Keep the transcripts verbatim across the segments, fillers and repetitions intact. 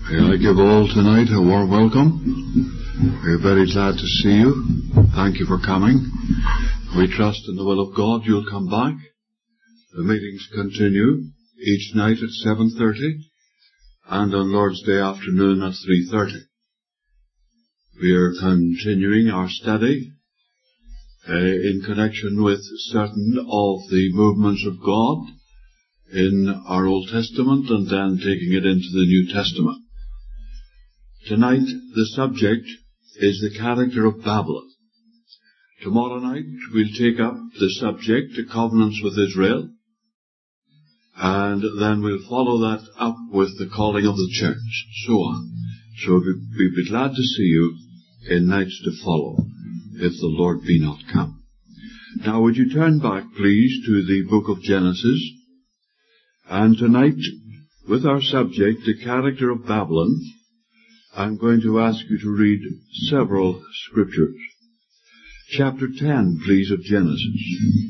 I give all tonight a warm welcome. We're very glad to see you. Thank you for coming. We trust in the will of God you'll come back. The meetings continue each night at seven thirty and on Lord's Day afternoon at three thirty. We are continuing our study uh, in connection with certain of the movements of God in our Old Testament and then taking it into the New Testament. Tonight, the subject is the character of Babylon. Tomorrow night, we'll take up the subject, the covenants with Israel, and then we'll follow that up with the calling of the church, so on. So we'll be glad to see you in nights to follow, if the Lord be not come. Now, would you turn back, please, to the book of Genesis, and tonight, with our subject, the character of Babylon, I'm going to ask you to read several scriptures. Chapter ten, please, of Genesis.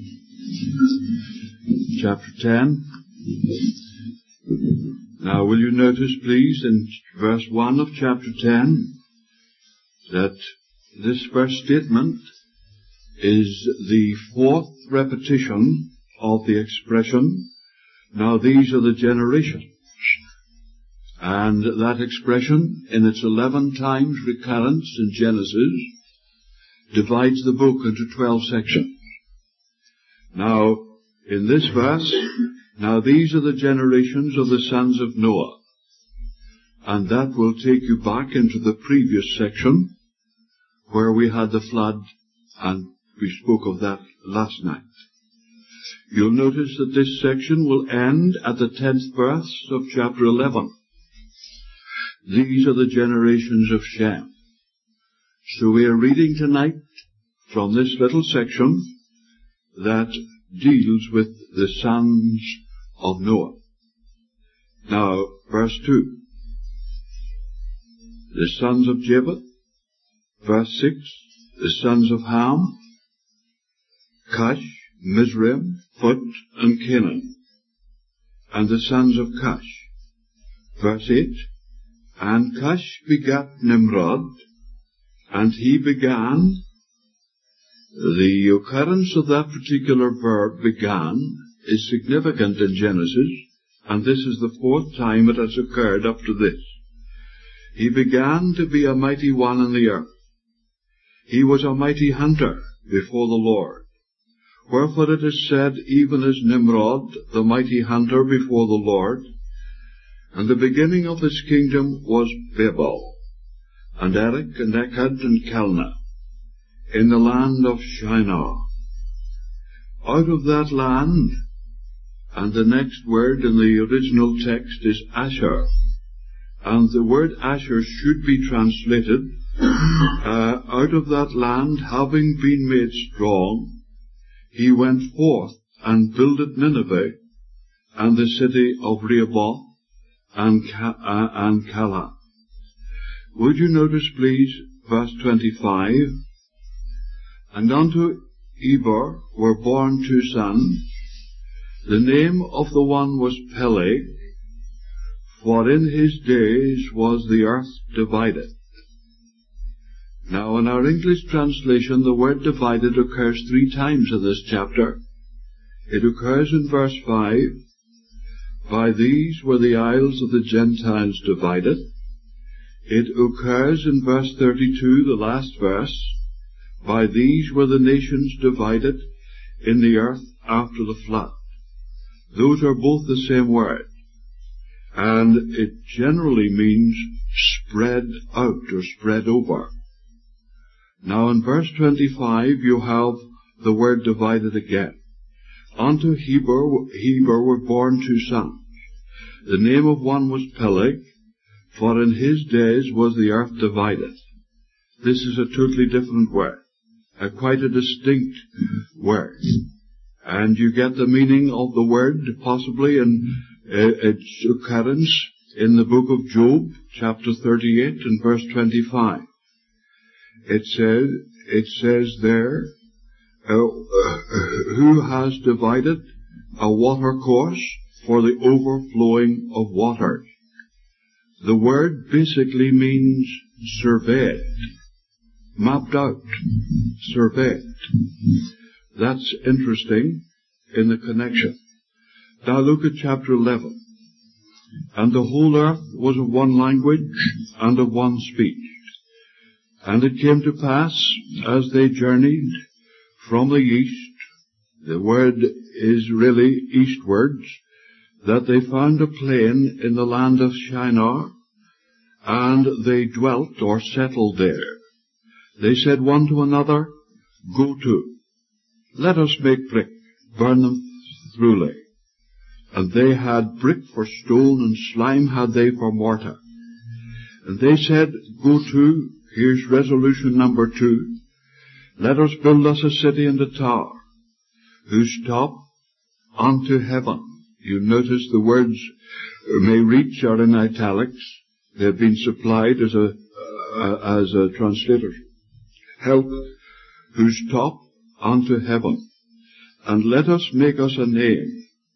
Chapter ten. Now, will you notice, please, in verse one of chapter ten, that this first statement is the fourth repetition of the expression, now these are the generations. And that expression, in its eleven times recurrence in Genesis, divides the book into twelve sections. Now, in this verse, now these are the generations of the sons of Noah. And that will take you back into the previous section, where we had the flood, and we spoke of that last night. You'll notice that this section will end at the tenth verse of chapter eleven. These are the generations of Shem. So we are reading tonight from this little section that deals with the sons of Noah. Now, verse two. The sons of Japheth. Verse six. The sons of Ham. Cush, Mizraim, Phut, and Canaan. And the sons of Cush. Verse eight. And Cush begat Nimrod, and he began. The occurrence of that particular verb, began, is significant in Genesis, and this is the fourth time it has occurred up to this. He began to be a mighty one in the earth. He was a mighty hunter before the Lord. Wherefore it is said, even as Nimrod, the mighty hunter before the Lord, and the beginning of his kingdom was Babel, and Erech, and Ekkad, and Calneh, in the land of Shinar. Out of that land, and the next word in the original text is Asher, and the word Asher should be translated, uh, out of that land, having been made strong, he went forth and builded Nineveh, and the city of Rehoboth, and, uh, and Calah. Would you notice, please, verse twenty-five? And unto Eber were born two sons. The name of the one was Peleg, for in his days was the earth divided. Now, in our English translation, the word divided occurs three times in this chapter. It occurs in verse five. By these were the isles of the Gentiles divided. It occurs in verse thirty-two, the last verse. By these were the nations divided in the earth after the flood. Those are both the same word. And it generally means spread out or spread over. Now in verse twenty-five you have the word divided again. Unto Heber, Heber were born two sons. The name of one was Peleg, for in his days was the earth divided. This is a totally different word, a quite a distinct word. And you get the meaning of the word possibly in uh, its occurrence in the book of Job, chapter thirty-eight and verse twenty-five. It says, it says there, uh, uh, who has divided a water course for the overflowing of waters. The word basically means surveyed, mapped out, surveyed. That's interesting in the connection. Now look at chapter eleven. And the whole earth was of one language and of one speech. And it came to pass, as they journeyed from the east, the word is really eastwards, that they found a plain in the land of Shinar, and they dwelt or settled there. They said one to another, Go to, let us make brick, burn them thoroughly. And they had brick for stone, and slime had they for mortar. And they said, Go to, here's resolution number two, let us build us a city and a tower, whose top unto heaven. You notice the words may reach are in italics. They have been supplied as a, uh, as a translator's help, whose top unto heaven. And let us make us a name.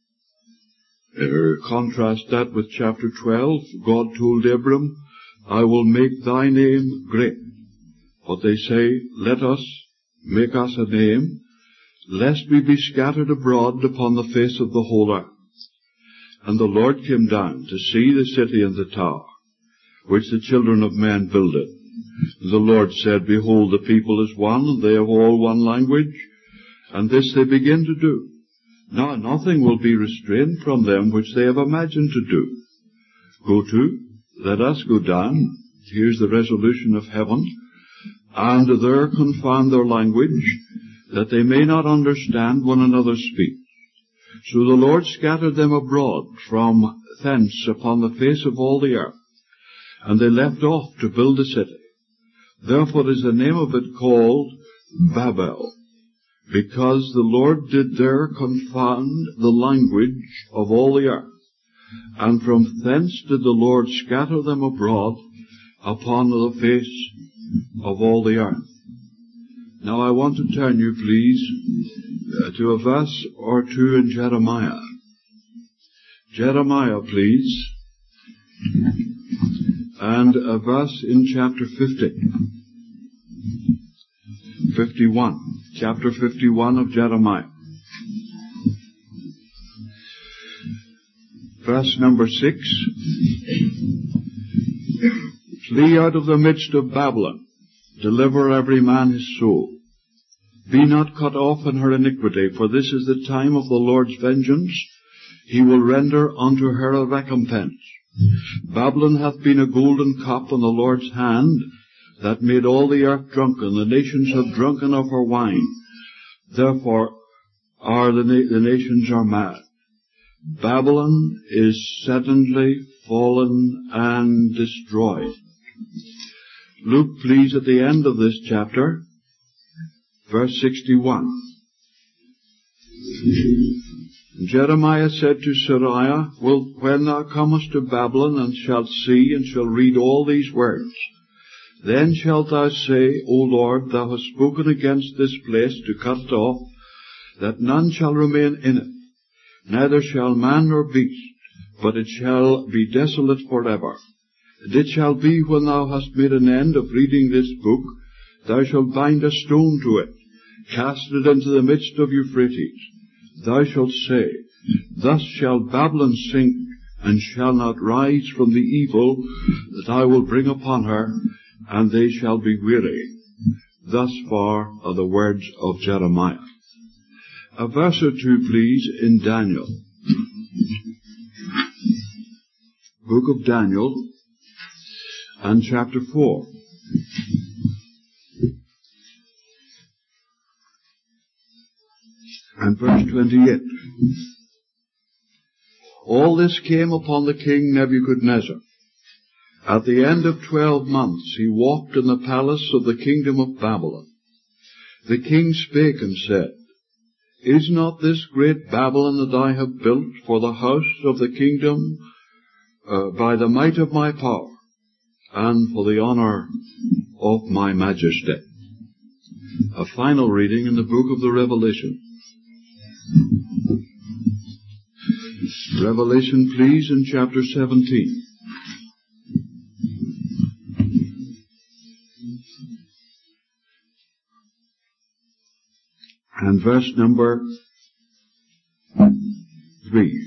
Uh, contrast that with chapter twelve. God told Abram, I will make thy name great. But they say, let us make us a name, lest we be scattered abroad upon the face of the whole earth. And the Lord came down to see the city and the tower, which the children of men builded. The Lord said, Behold, the people is one, and they have all one language, and this they begin to do. Now nothing will be restrained from them which they have imagined to do. Go to, let us go down, here's the resolution of heaven, and there confound their language, that they may not understand one another's speech. So the Lord scattered them abroad from thence upon the face of all the earth, and they left off to build a city. Therefore is the name of it called Babel, because the Lord did there confound the language of all the earth, and from thence did the Lord scatter them abroad upon the face of all the earth. Now I want to turn you, please, uh, to a verse or two in Jeremiah. Jeremiah, please, and a verse in chapter fifty. fifty-one. Chapter fifty-one of Jeremiah. Verse number six. Flee out of the midst of Babylon. Deliver every man his soul. Be not cut off in her iniquity, for this is the time of the Lord's vengeance. He will render unto her a recompense. Babylon hath been a golden cup in the Lord's hand, that made all the earth drunken. The nations have drunken of her wine. Therefore are the, na- the nations are mad. Babylon is suddenly fallen and destroyed. Look, please, at the end of this chapter, verse sixty-one. Jeremiah said to Seraiah, Well, when thou comest to Babylon, and shalt see, and shall read all these words, then shalt thou say, O Lord, thou hast spoken against this place to cut it off, that none shall remain in it, neither shall man nor beast, but it shall be desolate forever. And it shall be, when thou hast made an end of reading this book, thou shalt bind a stone to it, cast it into the midst of Euphrates. Thou shalt say, Thus shall Babylon sink, and shall not rise from the evil that I will bring upon her, and they shall be weary. Thus far are the words of Jeremiah. A verse or two, please, in Daniel. Book of Daniel, and chapter four. And verse twenty-eight. All this came upon the king Nebuchadnezzar. At the end of twelve months he walked in the palace of the kingdom of Babylon. The king spake and said, Is not this great Babylon that I have built for the house of the kingdom uh, by the might of my power, and for the honor of my majesty? A final reading in the book of the Revelation. Revelation, please, in chapter seventeen. and verse number three.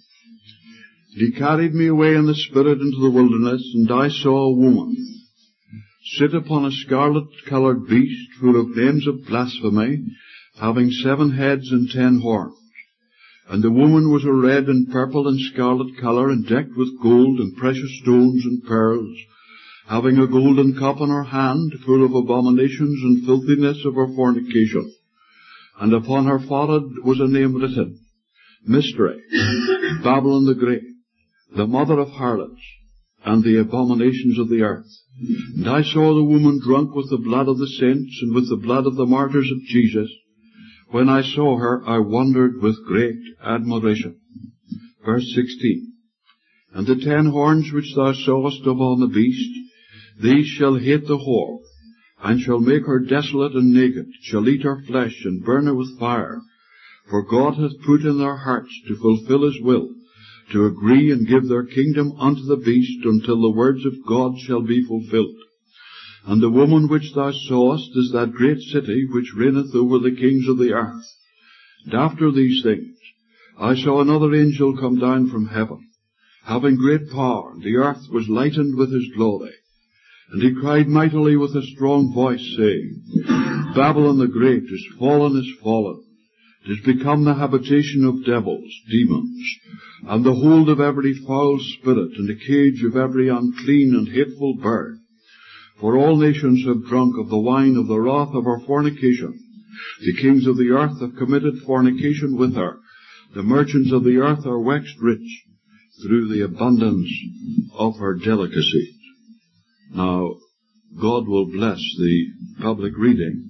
He carried me away in the Spirit into the wilderness, and I saw a woman sit upon a scarlet-coloured beast full of names of blasphemy, having seven heads and ten horns. And the woman was arrayed in purple and scarlet colour, and decked with gold and precious stones and pearls, having a golden cup in her hand, full of abominations and filthiness of her fornication. And upon her forehead was a name written, Mystery, Babylon the Great, the mother of harlots, and the abominations of the earth. And I saw the woman drunk with the blood of the saints, and with the blood of the martyrs of Jesus. When I saw her, I wondered with great admiration. Verse sixteen. And the ten horns which thou sawest upon the beast, these shall hate the whore, and shall make her desolate and naked, shall eat her flesh, and burn her with fire. For God hath put in their hearts to fulfill his will, to agree and give their kingdom unto the beast, until the words of God shall be fulfilled. And the woman which thou sawest is that great city which reigneth over the kings of the earth. And after these things I saw another angel come down from heaven, having great power, and the earth was lightened with his glory. And he cried mightily with a strong voice, saying, Babylon the Great is fallen, is fallen. It is become the habitation of devils, demons, and the hold of every foul spirit, and the cage of every unclean and hateful bird. For all nations have drunk of the wine of the wrath of her fornication. The kings of the earth have committed fornication with her. The merchants of the earth are waxed rich through the abundance of her delicacies. Now, God will bless the public reading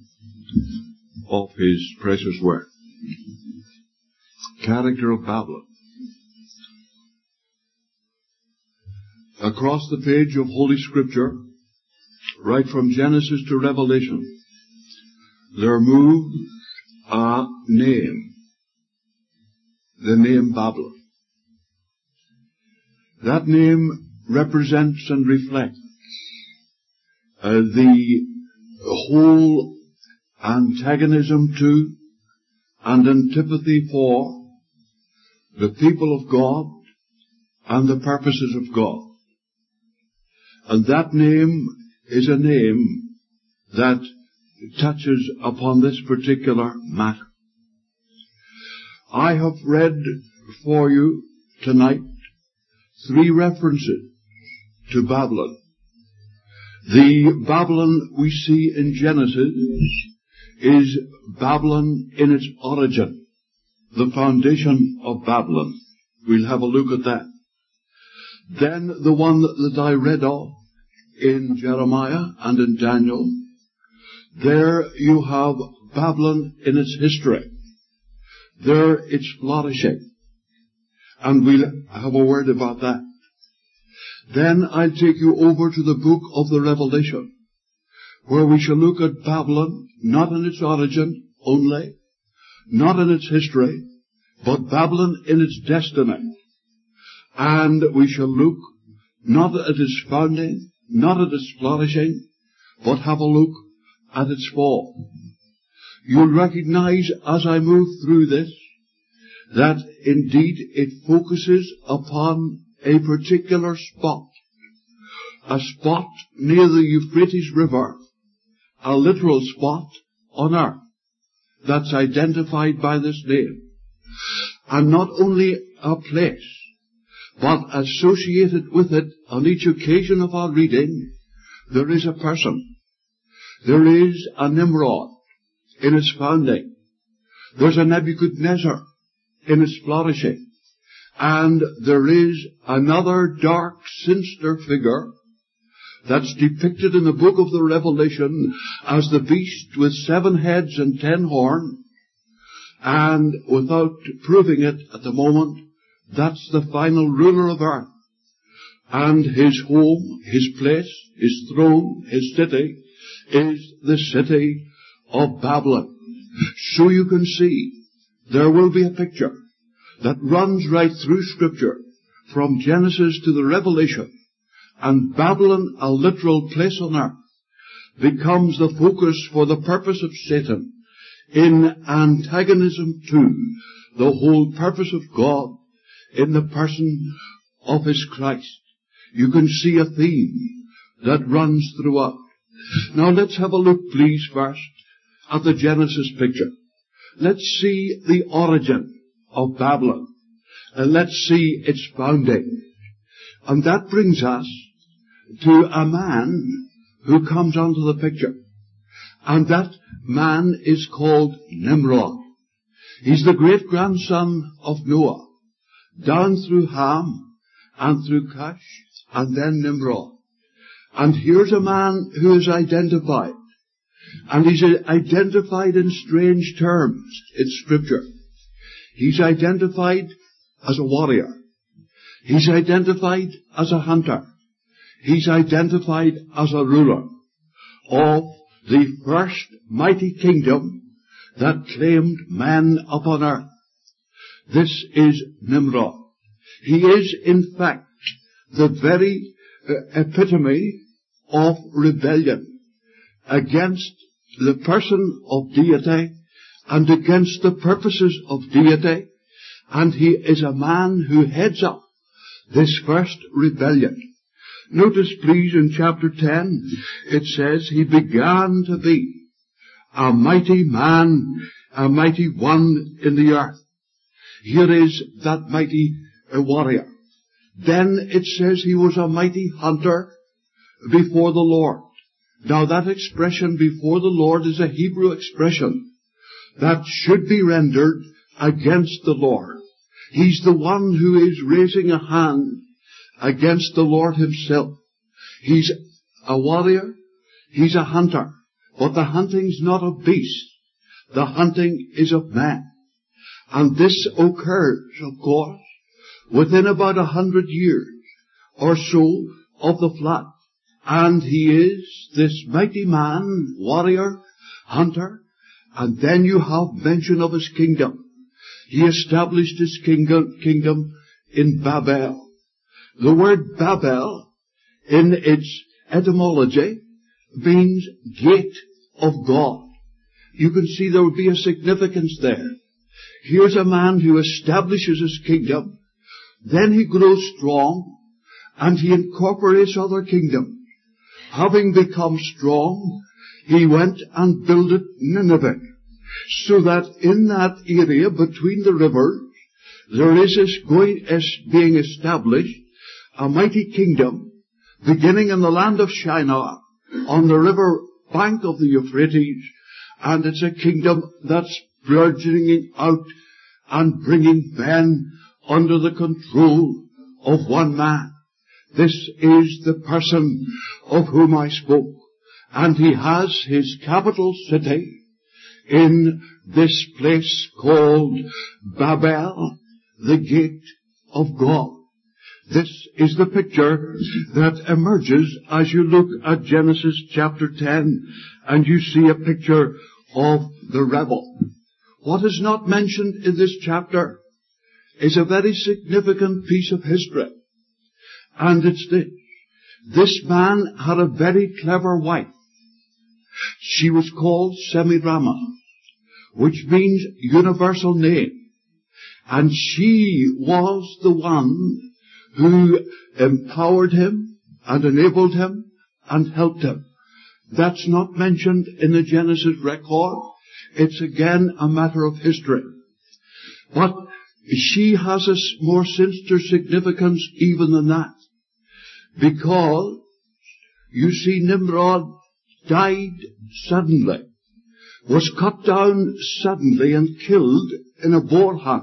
of his precious word. Character of Babylon. Across the page of Holy Scripture, right from Genesis to Revelation, there moves a name, the name Babylon. That name represents and reflects uh, the whole antagonism to and antipathy for the people of God and the purposes of God. And that name is a name that touches upon this particular matter. I have read for you tonight three references to Babylon. The Babylon we see in Genesis is Babylon in its origin, the foundation of Babylon. We'll have a look at that. Then the one that I read of in Jeremiah and in Daniel, there you have Babylon in its history. There it's flourishing. And we'll have a word about that. Then I'll take you over to the book of the Revelation, where we shall look at Babylon, not in its origin only, not in its history, but Babylon in its destiny. And we shall look not at its founding, not at its flourishing, but have a look at its fall. You'll recognize as I move through this that indeed it focuses upon a particular spot, a spot near the Euphrates River, a literal spot on earth that's identified by this name. And not only a place, but associated with it on each occasion of our reading, there is a person. There is a Nimrod in its founding. There's a Nebuchadnezzar in its flourishing. And there is another dark, sinister figure that's depicted in the book of the Revelation as the beast with seven heads and ten horns. And without proving it at the moment, that's the final ruler of earth. And his home, his place, his throne, his city is the city of Babylon. So you can see there will be a picture that runs right through Scripture from Genesis to the Revelation, and Babylon, a literal place on earth, becomes the focus for the purpose of Satan in antagonism to the whole purpose of God in the person of His Christ. You can see a theme that runs throughout. Now let's have a look, please, first at the Genesis picture. Let's see the origin of Babylon, and let's see its founding. And that brings us to a man who comes onto the picture. And that man is called Nimrod. He's the great-grandson of Noah, down through Ham and through Cush and then Nimrod. And here's a man who is identified. And he's identified in strange terms in Scripture. He's identified as a warrior. He's identified as a hunter. He's identified as a ruler of the first mighty kingdom that claimed men upon earth. This is Nimrod. He is, in fact, the very uh, epitome of rebellion against the person of deity and against the purposes of deity. And he is a man who heads up this first rebellion. Notice, please, in chapter ten, it says, he began to be a mighty man, a mighty one in the earth. Here is that mighty uh, warrior. Then it says he was a mighty hunter before the Lord. Now that expression, before the Lord, is a Hebrew expression that should be rendered against the Lord. He's the one who is raising a hand against the Lord Himself. He's a warrior. He's a hunter. But the hunting's not of beasts. The hunting is of man. And this occurs, of course, within about a hundred years or so of the flood. And he is this mighty man, warrior, hunter. And then you have mention of his kingdom. He established his kingdom, kingdom in Babel. The word Babel, in its etymology, means gate of God. You can see there would be a significance there. Here's a man who establishes his kingdom, then he grows strong, and he incorporates other kingdoms. Having become strong, he went and builded Nineveh, so that in that area between the rivers, there is this going, as being established a mighty kingdom, beginning in the land of Shinar, on the river bank of the Euphrates, and it's a kingdom that's burgeoning out and bringing men under the control of one man. This is the person of whom I spoke, and he has his capital city in this place called Babel, the gate of God. This is the picture that emerges as you look at Genesis chapter ten, and you see a picture of the rebel. What is not mentioned in this chapter is a very significant piece of history. And it's this. This man had a very clever wife. She was called Semiramis, which means universal name. And she was the one who empowered him and enabled him and helped him. That's not mentioned in the Genesis record. It's again a matter of history. But she has a more sinister significance even than that. Because, you see, Nimrod died suddenly, was cut down suddenly and killed in a boar hunt.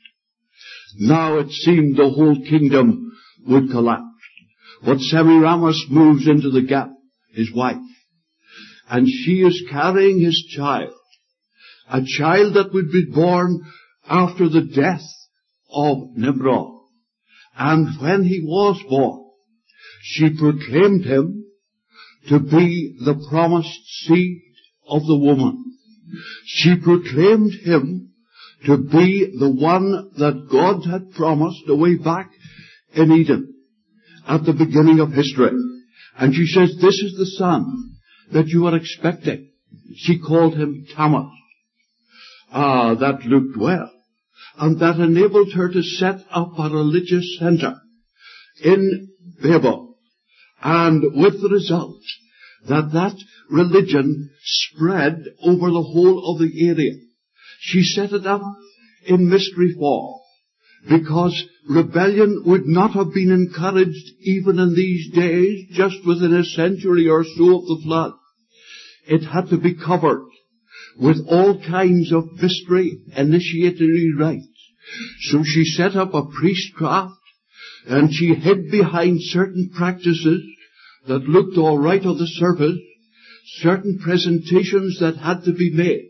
Now it seemed the whole kingdom would collapse. But Semiramis moves into the gap, his wife, and she is carrying his child, a child that would be born after the death of Nimrod. And when he was born, she proclaimed him to be the promised seed of the woman. She proclaimed him to be the one that God had promised away back in Eden at the beginning of history. And she says, this is the son that you are expecting. She called him Tammuz. uh, that looked well, and that enabled her to set up a religious center in Babel, and with the result that that religion spread over the whole of the area. She set it up in mystery form, because rebellion would not have been encouraged even in these days, just within a century or so of the flood. It had to be covered with all kinds of mystery initiatory rites. So she set up a priestcraft, and she hid behind certain practices that looked all right on the surface, certain presentations that had to be made.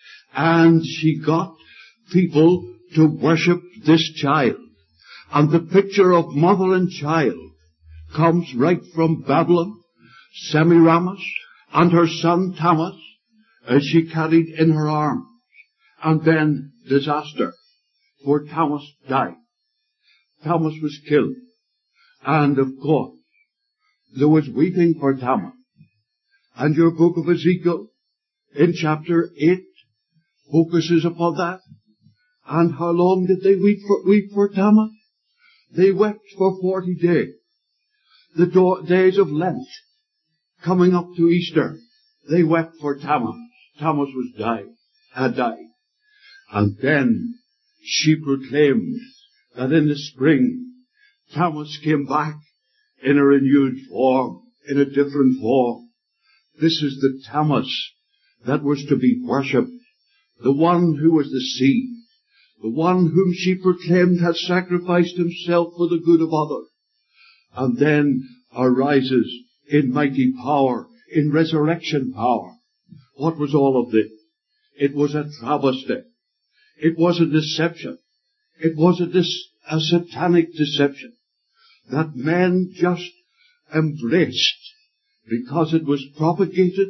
And she got people to worship this child. And the picture of mother and child comes right from Babylon. Semiramis and her son Thomas, as she carried in her arms. And then disaster, for Thomas died. Thomas was killed. And of course, there was weeping for Thomas. And your book of Ezekiel, in chapter eight, focuses upon that. And how long did they weep for, weep for Thomas? They wept for forty days. The do- days of Lent, coming up to Easter, they wept for Thomas. Thomas was died, had died. And then she proclaimed that in the spring, Thomas came back in a renewed form, in a different form. This is the Thomas that was to be worshipped, the one who was the seed, the one whom she proclaimed had sacrificed himself for the good of others, and then arises in mighty power, in resurrection power. What was all of this? It was a travesty. It was a deception. It was a, dis- a satanic deception that men just embraced, because it was propagated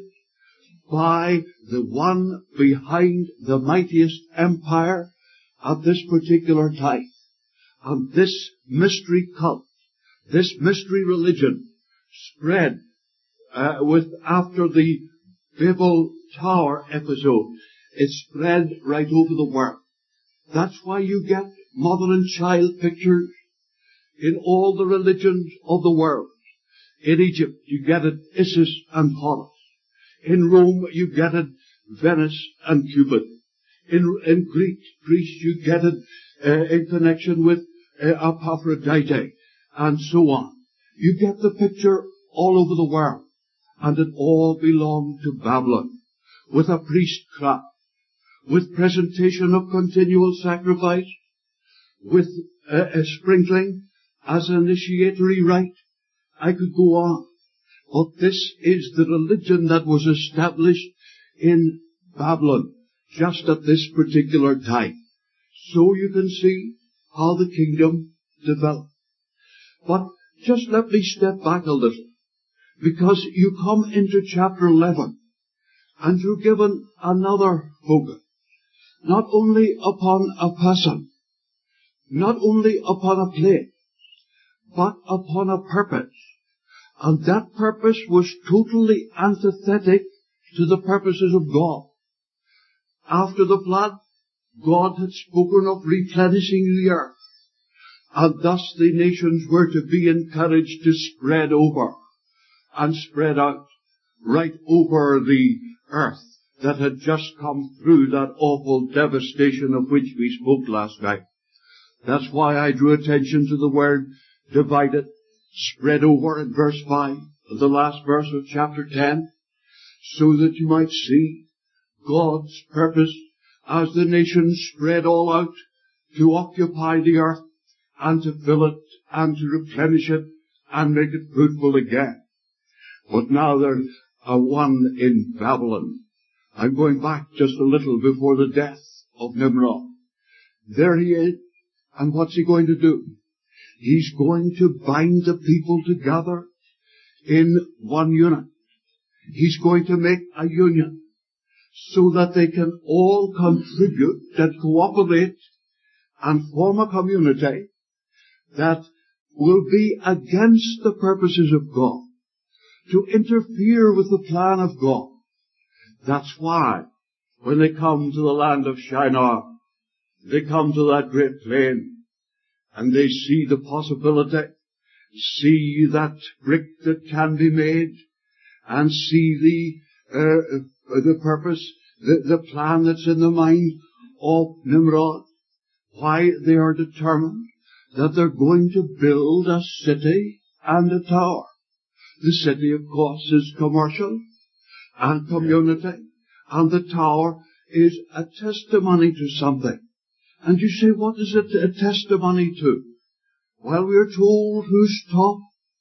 by the one behind the mightiest empire at this particular time. And this mystery cult, this mystery religion spread uh, with after the Babel Tower episode. It spread right over the world. That's why you get mother and child pictures in all the religions of the world. In Egypt, you get it Isis and Horus. In Rome, you get it Venus and Cupid. In, in Greek, Greece, you get it uh, in connection with uh, Aphrodite, and so on. You get the picture all over the world, and it all belonged to Babylon, with a priestcraft, with presentation of continual sacrifice, with uh, a sprinkling as an initiatory rite. I could go on. But this is the religion that was established in Babylon just at this particular time. So you can see how the kingdom developed. But just let me step back a little, because you come into chapter eleven, and you're given another focus, not only upon a person, not only upon a place, but upon a purpose. And that purpose was totally antithetic to the purposes of God. After the flood, God had spoken of replenishing the earth, and thus the nations were to be encouraged to spread over and spread out right over the earth that had just come through that awful devastation of which we spoke last night. That's why I drew attention to the word divided, spread over in verse five, the last verse of chapter ten, so that you might see God's purpose as the nations spread all out to occupy the earth and to fill it and to replenish it and make it fruitful again. But now there's a one in Babylon. I'm going back just a little before the death of Nimrod. There he is, and what's he going to do? He's going to bind the people together in one unit. He's going to make a union so that they can all contribute and cooperate and form a community that will be against the purposes of God, to interfere with the plan of God. That's why when they come to the land of Shinar, they come to that great plain, and they see the possibility, see that brick that can be made, and see the uh, the purpose, the, the plan that's in the mind of Nimrod. Why they are determined that they're going to build a city and a tower. The city, of course, is commercial and community, and the tower is a testimony to something. And you say, what is it a testimony to? Well, we are told whose top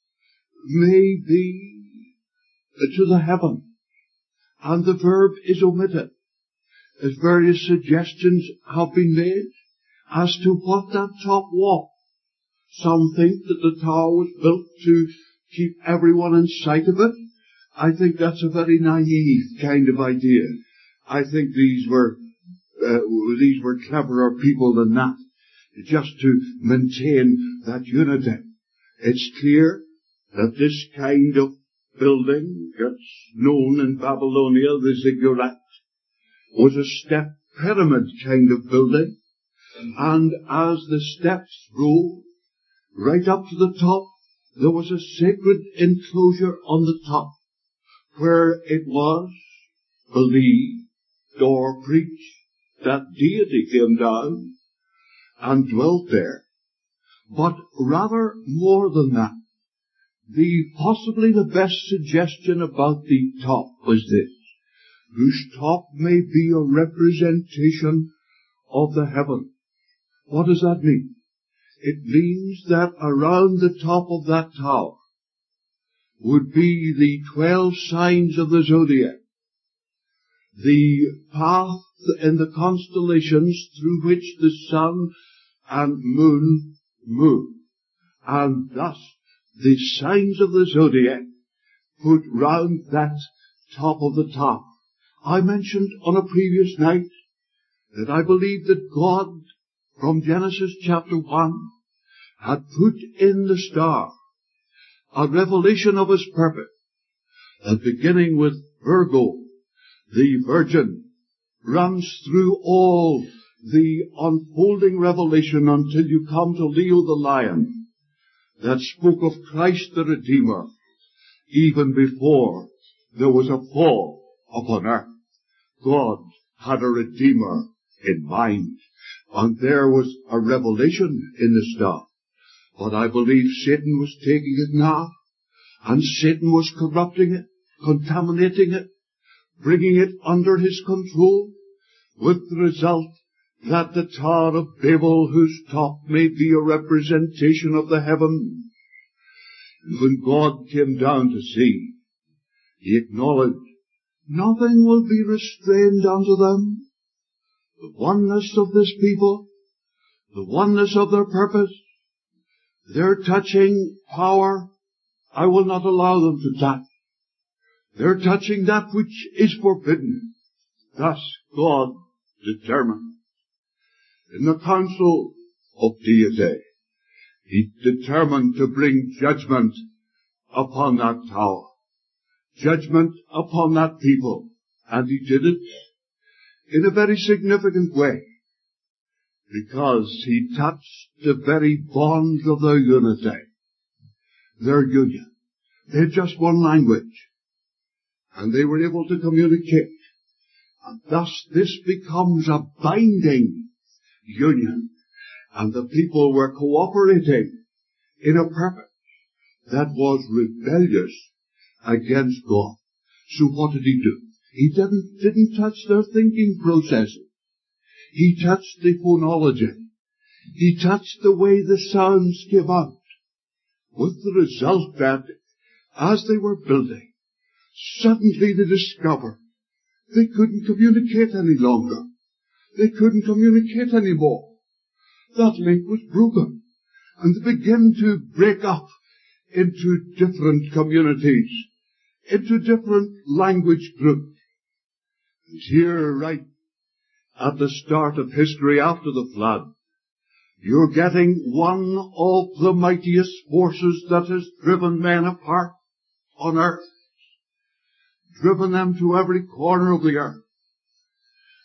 may be to the heaven, and the verb is omitted, as various suggestions have been made as to what that top was. Some think that the tower was built to keep everyone in sight of it. I think that's a very naive kind of idea. I think these were uh, these were cleverer people than that, just to maintain that unity. It's clear that this kind of building that's known in Babylonia, the ziggurat, was a step pyramid kind of building, and as the steps rose right up to the top, there was a sacred enclosure on the top, where it was believed or preached that deity came down and dwelt there. But rather more than that, the possibly the best suggestion about the top was this: whose top may be a representation of the heaven. What does that mean? It means that around the top of that tower would be the twelve signs of the zodiac, the path in the constellations through which the sun and moon move, and thus the signs of the zodiac put round that top of the tower. I mentioned on a previous night that I believe that God, from Genesis chapter one, had put in the star a revelation of his purpose, that beginning with Virgo, the Virgin, runs through all the unfolding revelation until you come to Leo the Lion, that spoke of Christ the Redeemer, even before there was a fall upon earth. God had a Redeemer in mind, and there was a revelation in the star. But I believe Satan was taking it now, and Satan was corrupting it, contaminating it, bringing it under his control, with the result that the Tower of Babel, whose top may be a representation of the heaven, when God came down to see, he acknowledged nothing will be restrained unto them. The oneness of this people, the oneness of their purpose, their touching power, I will not allow them to touch. They're touching that which is forbidden. Thus God determined. In the council of deity, he determined to bring judgment upon that tower, judgment upon that people, and he did it in a very significant way, because he touched the very bonds of their unity, their union. They had just one language, and they were able to communicate. And thus this becomes a binding union, and the people were cooperating in a purpose that was rebellious against God. So what did he do? He didn't, didn't touch their thinking processes. He touched the phonology. He touched the way the sounds came out, with the result that as they were building, suddenly they discovered they couldn't communicate any longer. They couldn't communicate anymore. That link was broken, and they began to break up into different communities, into different language groups. And here, right at the start of history after the flood, you're getting one of the mightiest forces that has driven men apart on earth, driven them to every corner of the earth.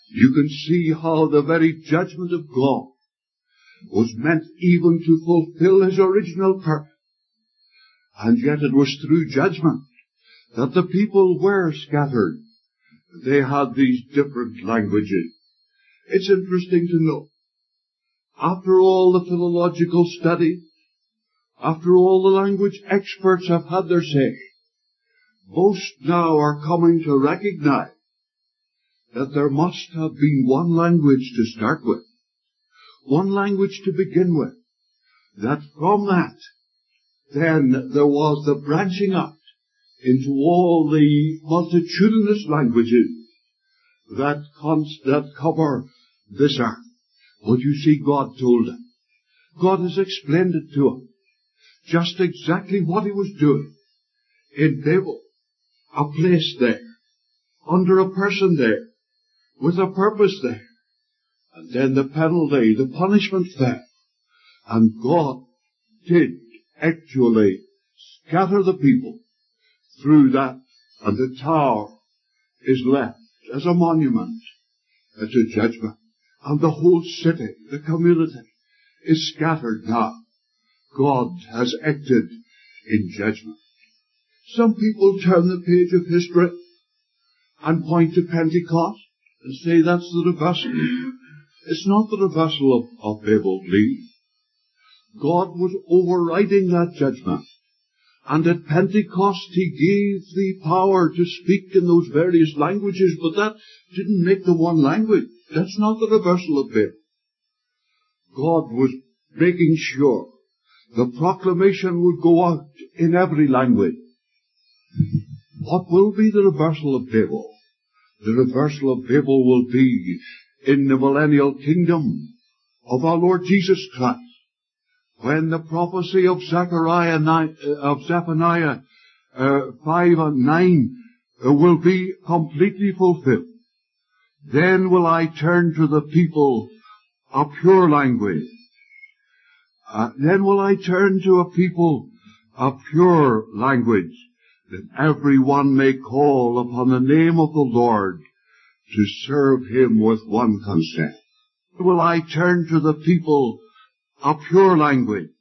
you can see how the very judgment of God was meant even to fulfill his original purpose. And yet it was through judgment that the people were scattered. They had these different languages. It's interesting to know, after all the philological studies, after all the language experts have had their say, most now are coming to recognize that there must have been one language to start with, one language to begin with, that from that, then there was the branching out into all the multitudinous languages that, const- that cover this earth. But you see, God told him. God has explained it to him. Just exactly what he was doing in Babel. A place there, under a person there, with a purpose there. And then the penalty, the punishment there. And God did actually scatter the people through that, and the tower is left as a monument to judgment. And the whole city, the community, is scattered now. God has acted in judgment. Some people turn the page of history and point to Pentecost and say that's the reversal. It's not the reversal of, of Babel, please. God was overriding that judgment. And at Pentecost he gave the power to speak in those various languages, but that didn't make the one language. That's not the reversal of Babel. God was making sure the proclamation would go out in every language. What will be the reversal of Babel? The reversal of Babel will be in the millennial kingdom of our Lord Jesus Christ, when the prophecy of Zechariah nine, uh, of Zephaniah uh, five and nine uh, will be completely fulfilled. Then will I turn to the people a pure language. Uh, then will I turn to a people a pure language, that every one may call upon the name of the Lord to serve him with one consent. Will I turn to the people a pure language.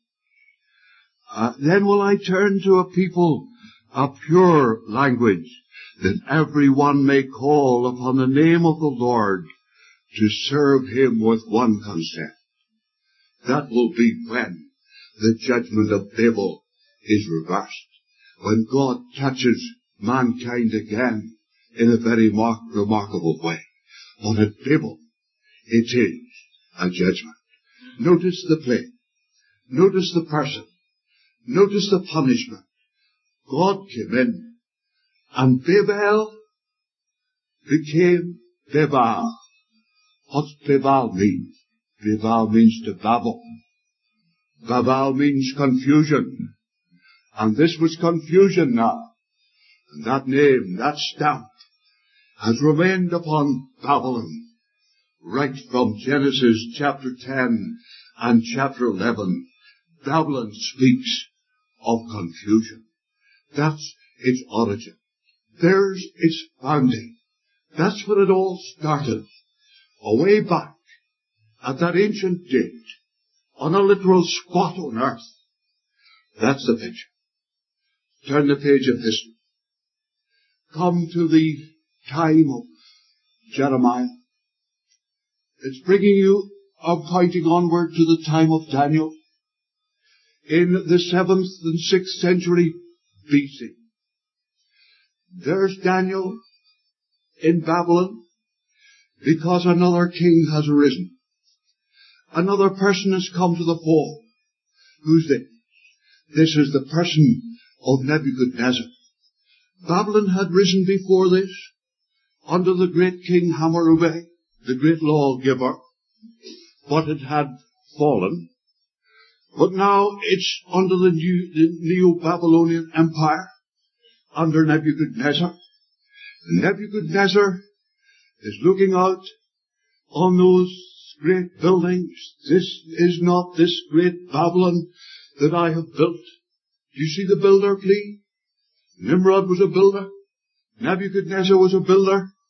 Uh, then will I turn to a people a pure language, that every one may call upon the name of the Lord to serve him with one consent. That will be when the judgment of Babel is reversed, when God touches mankind again in a very mar- remarkable way. But at Babel, it is a judgment. Notice the place. Notice the person. Notice the punishment. God came in, and Babel became Babel. What's Babel mean? Babel means to babble. Babel means confusion. And this was confusion now. And that name, that stamp, has remained upon Babylon right from Genesis chapter ten and chapter eleven. Babylon speaks of confusion. That's its origin. There's its founding. That's when it all started. Away back at that ancient date, on a literal spot on earth. That's the picture. Turn the page of history. Come to the time of Jeremiah. It's bringing you, or pointing onward to the time of Daniel. In the seventh and sixth century B C. There's Daniel in Babylon, because another king has arisen. Another person has come to the fore. Who's this? This is the person of Nebuchadnezzar. Babylon had risen before this, under the great king Hammurabi, the great lawgiver, but it had fallen. But now it's under the new, the Neo-Babylonian Empire, under Nebuchadnezzar. Nebuchadnezzar is looking out on those great buildings. This is not this great Babylon that I have built. Do you see the builder, please? Nimrod was a builder. Nebuchadnezzar was a builder.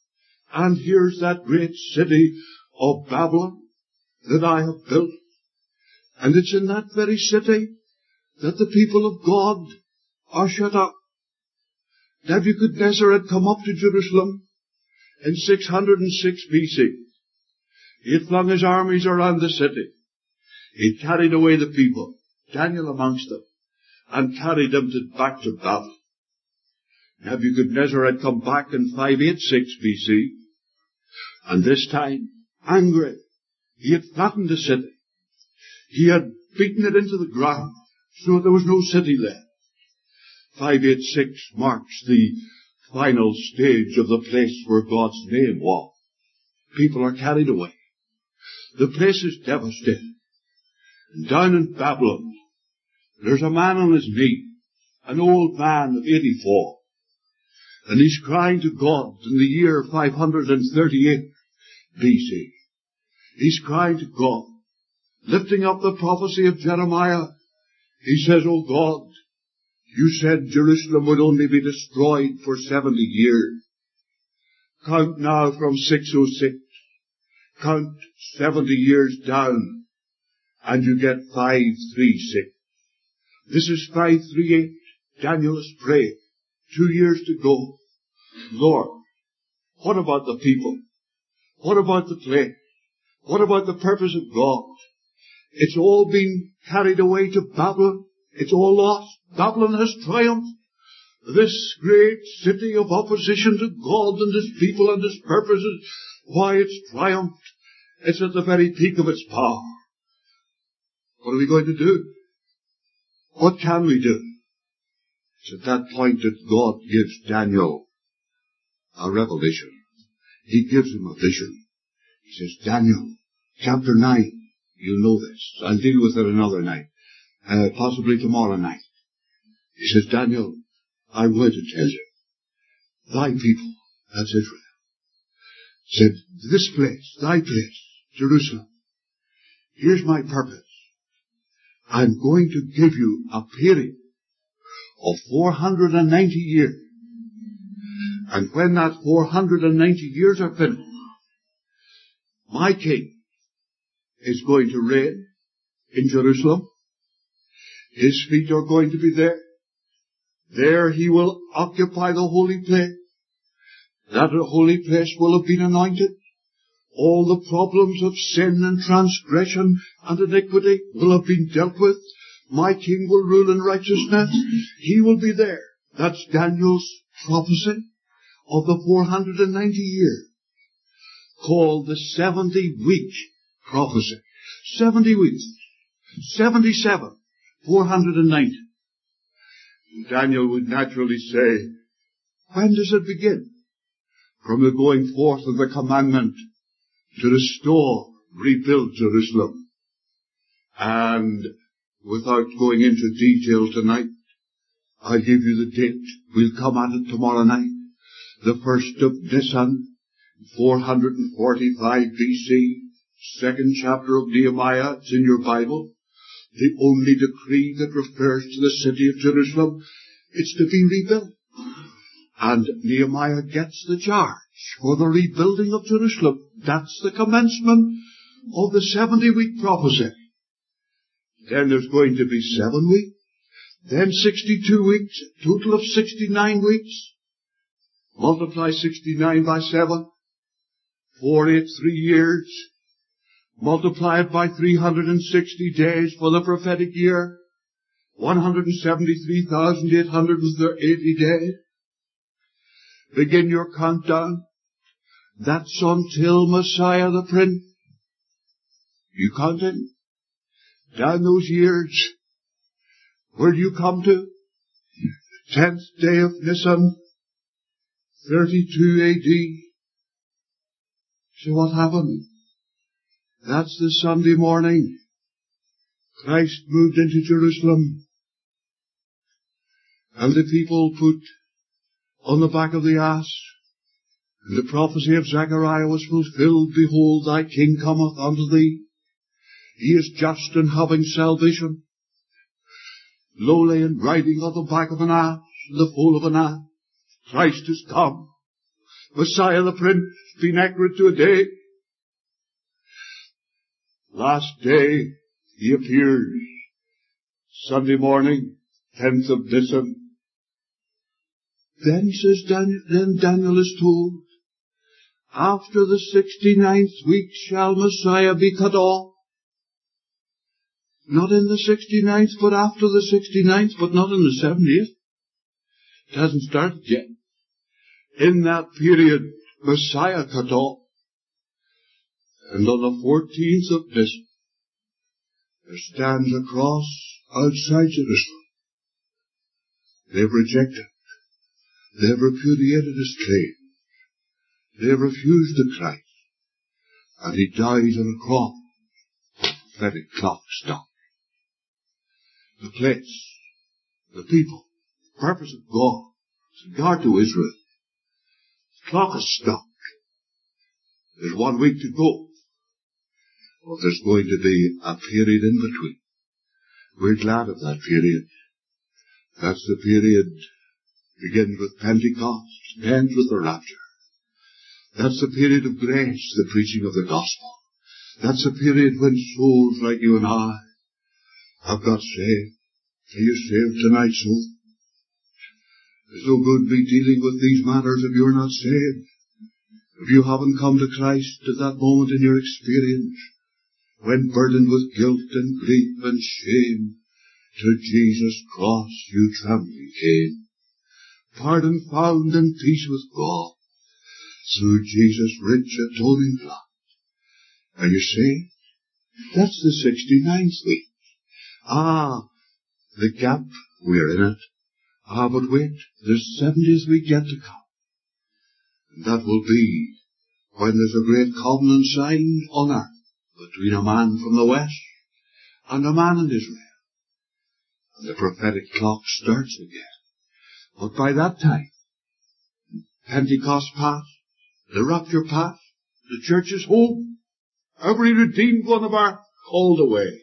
And here's that great city of Babylon that I have built. And it's in that very city that the people of God are shut up. Nebuchadnezzar had come up to Jerusalem in six hundred six B C. He had flung his armies around the city. He carried away the people, Daniel amongst them, and carried them to, back to Babylon. Nebuchadnezzar had come back in five eighty-six B C, and this time, angry, he had flattened the city. He had beaten it into the ground, so that there was no city left. five eighty-six marks the final stage of the place where God's name was. People are carried away. The place is devastated. And down in Babylon, there's a man on his knee, an old man of eighty-four. And he's crying to God in the year five hundred thirty-eight B C. He's crying to God, lifting up the prophecy of Jeremiah. He says, "Oh God, you said Jerusalem would only be destroyed for seventy years. Count now from six oh six. Count seventy years down, and you get five thirty-six. This is five thirty-eight. Daniel has prayed. Two years to go. Lord, what about the people? What about the place? What about the purpose of God? It's all been carried away to Babylon. It's all lost. Babylon has triumphed. This great city of opposition to God and His people and His purposes, why, it's triumphed. It's at the very peak of its power. What are we going to do? What can we do? It's at that point that God gives Daniel a revelation. He gives him a vision. He says, Daniel, chapter nine, you'll know this. I'll deal with it another night, uh, possibly tomorrow night. He says, Daniel, I'm going to tell you, thy people, that's Israel, said, this place, thy place, Jerusalem, here's my purpose. I'm going to give you a period of four hundred ninety years. And when that four hundred ninety years are finished, my king is going to reign in Jerusalem. His feet are going to be there. There he will occupy the holy place. That holy place will have been anointed. All the problems of sin and transgression and iniquity will have been dealt with. My king will rule in righteousness. He will be there. That's Daniel's prophecy of the four hundred ninety years, called the seventy-week prophecy. Seventy weeks. Seventy-seven. four hundred ninety. Daniel would naturally say, when does it begin? From the going forth of the commandment to restore, rebuild Jerusalem. And without going into detail tonight, I'll give you the date. We'll come at it tomorrow night. The first of Nisan, four hundred forty-five B C, second chapter of Nehemiah. It's in your Bible. The only decree that refers to the city of Jerusalem, it's to be rebuilt. And Nehemiah gets the charge for the rebuilding of Jerusalem. That's the commencement of the seventy-week prophecy. Then there's going to be seven weeks. Then sixty-two weeks. Total of sixty-nine weeks. Multiply sixty-nine by seven. four hundred eighty-three years. Multiply it by three hundred sixty days for the prophetic year. one hundred seventy-three thousand eight hundred eighty days. Begin your countdown. That's until Messiah the Prince. You counting? Down those years. Where do you come to? tenth day of Nisan, thirty-two A D. So what happened? That's the Sunday morning. Christ moved into Jerusalem. And the people put on the back of the ass. And the prophecy of Zechariah was fulfilled. Behold, thy king cometh unto thee. He is just and having salvation. Lowly and riding on the back of an ass, in the foal of an ass. Christ is come. Messiah the Prince, been accurate to a day. Last day, he appears. Sunday morning, tenth of Nisan. Then, says Daniel, then Daniel is told, after the sixty-ninth week shall Messiah be cut off. Not in the sixty-ninth, but after the sixty-ninth, but not in the seventieth. It hasn't started yet. In that period, Messiah cut off. And on the fourteenth of Nisan, there stands a cross outside Jerusalem. They've rejected. They've repudiated his claim. They've refused the Christ. And he dies on a cross. The prophetic clock stopped. The place, the people, the purpose of God, with regard to Israel. The clock is stopped. There's one week to go. But there's going to be a period in between. We're glad of that period. That's the period begins with Pentecost, ends with the rapture. That's the period of grace, the preaching of the gospel. That's the period when souls like you and I have got saved. Are you saved tonight, soul? It's no good me dealing with these matters if you're not saved. If you haven't come to Christ at that moment in your experience, when burdened with guilt and grief and shame, to Jesus' cross you trembling came. Pardon found and peace with God, through Jesus' rich atoning blood. Are you saved? That's the sixty-ninth week. Ah, the gap, we're in it. Ah, but wait, there's seventieth week yet to come. And that will be when there's a great covenant signed on earth between a man from the west and a man in Israel. And the prophetic clock starts again. But by that time, Pentecost passed, the rapture passed, the church is home, every redeemed one of our called away.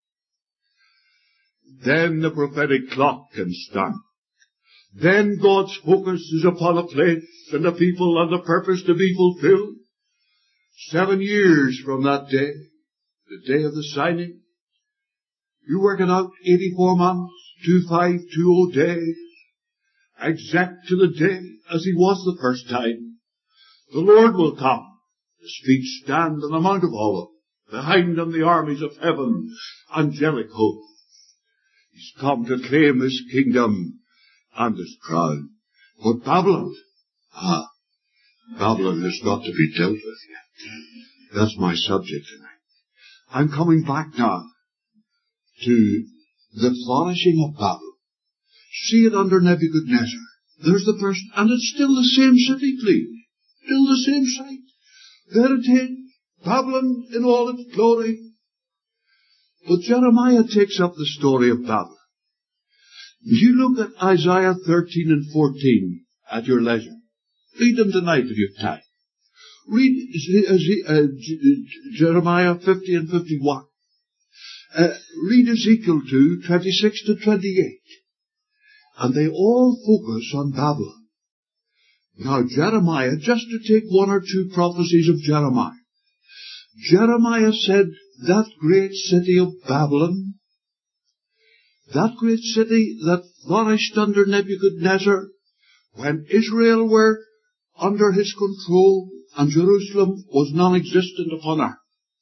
Then the prophetic clock can start. Then God's focus is upon a place and a people and a purpose to be fulfilled. Seven years from that day, the day of the signing, you work it out, eighty-four months, two five two zero days, exact to the day as he was the first time. The Lord will come. His feet stand on the Mount of Olives, behind him the armies of heaven, angelic hosts. He's come to claim his kingdom and his crown. But Babylon, ah, Babylon has got to be dealt with yet. That's my subject tonight. I'm coming back now to the flourishing of Babylon. See it under Nebuchadnezzar. There's the person, and it's still the same city, please. Still the same site. There it is, Babylon in all its glory. But Jeremiah takes up the story of Babylon. You look at Isaiah thirteen and fourteen at your leisure. Read them tonight if you have time. Read uh, Jeremiah fifty and fifty-one. Uh, read Ezekiel two, twenty-six to twenty-eight. And they all focus on Babylon. Now Jeremiah, just to take one or two prophecies of Jeremiah. Jeremiah said that great city of Babylon, that great city that flourished under Nebuchadnezzar, when Israel were under his control and Jerusalem was non-existent upon earth.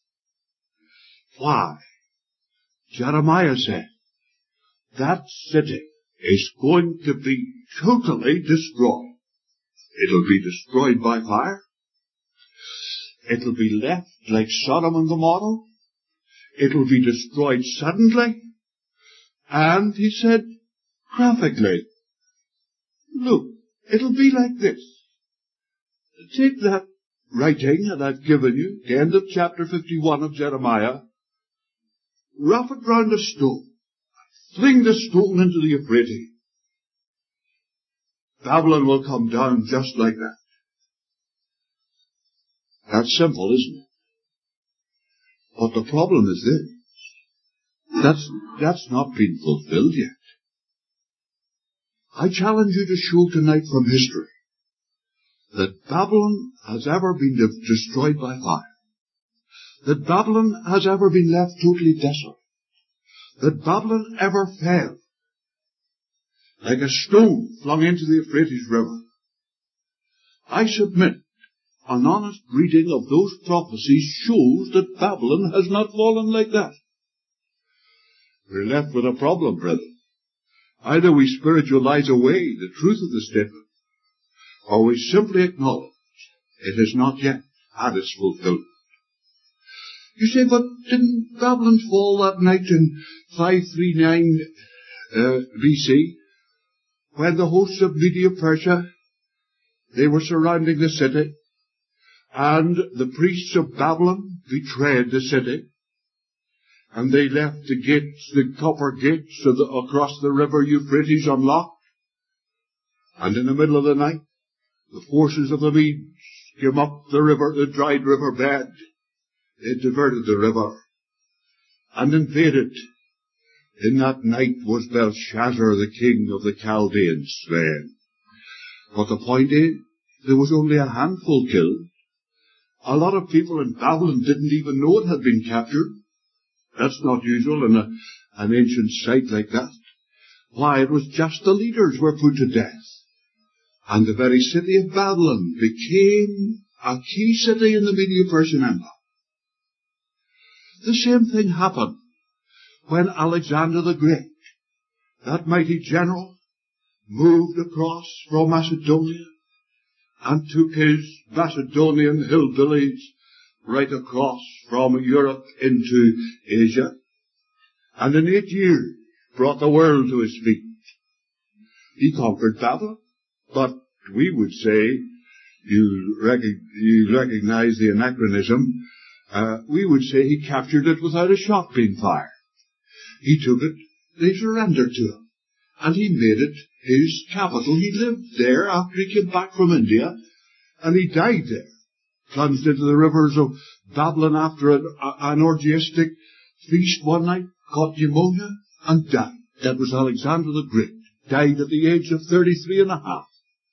Why? Jeremiah said, that city is going to be totally destroyed. It'll be destroyed by fire. It'll be left like Sodom and Gomorrah. It'll be destroyed suddenly. And he said, graphically, look, it'll be like this. Take that writing that I've given you, the end of chapter fifty-one of Jeremiah, wrap it round a stone, fling the stone into the Euphrates. Babylon will come down just like that. That's simple, isn't it? But the problem is this. That's, that's not been fulfilled yet. I challenge you to show tonight from history that Babylon has ever been de- destroyed by fire, that Babylon has ever been left totally desolate, that Babylon ever fell like a stone flung into the Euphrates River. I submit an honest reading of those prophecies shows that Babylon has not fallen like that. We're left with a problem, brethren. Either we spiritualize away the truth of the statement, or we simply acknowledge it has not yet had its fulfillment. You say, but didn't Babylon fall that night in five thirty-nine uh, B C, when the hosts of Media-Persia, they were surrounding the city, and the priests of Babylon betrayed the city, and they left the gates, the copper gates of the, across the river Euphrates unlocked, and in the middle of the night, the forces of the Medes came up the river, the dried river bed. They diverted the river and invaded. In that night was Belshazzar, the king of the Chaldeans, slain. But the point is, there was only a handful killed. A lot of people in Babylon didn't even know it had been captured. That's not usual in a, an ancient site like that. Why, it was just the leaders were put to death. And the very city of Babylon became a key city in the Medo-Persian Empire. The same thing happened when Alexander the Great, that mighty general, moved across from Macedonia and took his Macedonian hillbillies right across from Europe into Asia, and in eight years brought the world to his feet. He conquered Babylon, but we would say, you, rec- you recognize the anachronism, uh, we would say he captured it without a shot being fired. He took it, they surrendered to him, and he made it his capital. He lived there after he came back from India, and he died there, plunged into the rivers of Babylon after an, an orgiastic feast one night, caught pneumonia, and died. That was Alexander the Great. Died at the age of thirty-three and a half.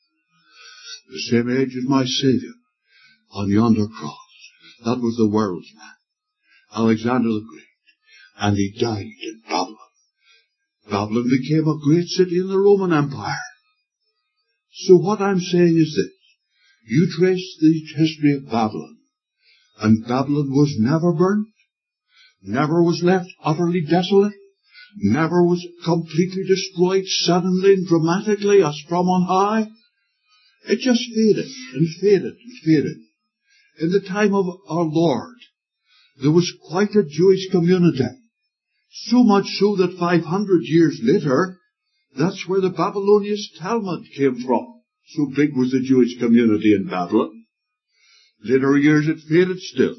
The same age as my Saviour on yonder cross. That was the world's man, Alexander the Great. And he died in Babylon. Babylon became a great city in the Roman Empire. So what I'm saying is this. You trace the history of Babylon, and Babylon was never burnt, never was left utterly desolate, never was completely destroyed suddenly and dramatically as from on high. It just faded and faded and faded. In the time of our Lord, there was quite a Jewish community. So much so that five hundred years later, that's where the Babylonian Talmud came from. So big was the Jewish community in Babylon. Later years it faded still.